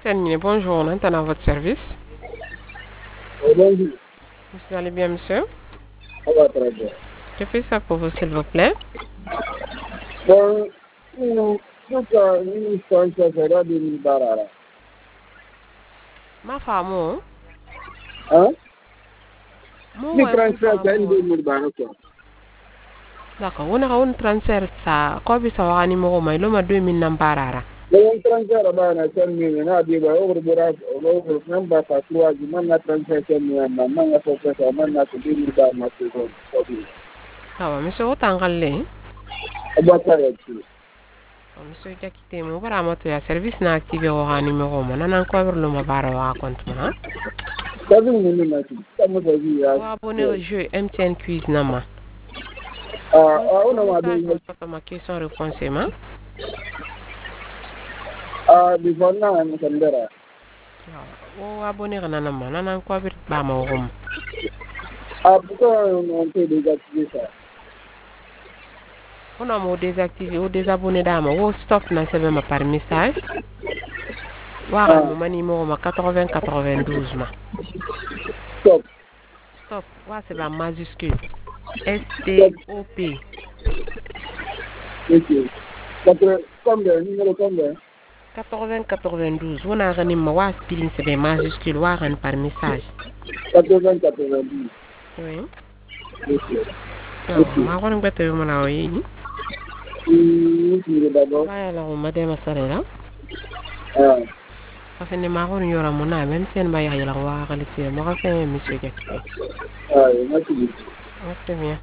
Bonjour, on est à votre service. Bonjour, Vous allez bien, monsieur? ça va très bien. Je fais ça pour vous, s'il vous plaît. Bon, duka ni sponsor da ni barara. Ma femme, Hein? moi, Ni ouais, mon transfer da femme. ni ni barara ko. D'accord, on a un transfert ça. Quoi, ça va numéro, mais l'homme a 2000 nambarara. Le transfer ba na san ni na bi ba o bura o nan ba ta tuwa ji man na transfer ni na man na so so man na ko ni ba ma ko. Ah, ouais, monsieur, autant qu'elle Aba ta ya ci. monsieur, j'ai quitté mon paramoto, ya service n'a activé au numéro, mais on a encore le mabara wa compte, maintenant. Ta bi ni na ci. Ta mo da ji ya. Ou abonné au jeu MTN Quiz Nama. Ona Un ma message be WhatsApp à ma question réponse, ma. bi fonna na sandara. Ou abonné à Nanama, on a encore ba ma home. Pourquoi on peut désactiver ça? On a désactivé ou désabonné d'ama, ou stop na sebe ma par message. Waran mo mani mo ma 80-92 ma. Stop. Stop. Wa c'est ba majuscule. Stop. STOP. Ok. Combien? Numéro combien? 80-92. On a gagné ma wa spelling c'est ba majuscule waran par message. 80-90. Oui. Ok. Oh, Ok. ma ko nang beto mo na oyi. D'abord. Ba ya la ko madema sare la. Ah. Parce que ma ko yora mo na même sen ba ya la wa ka le ti mo ka fe monsieur Jakite. Ah, merci beaucoup. Merci bien.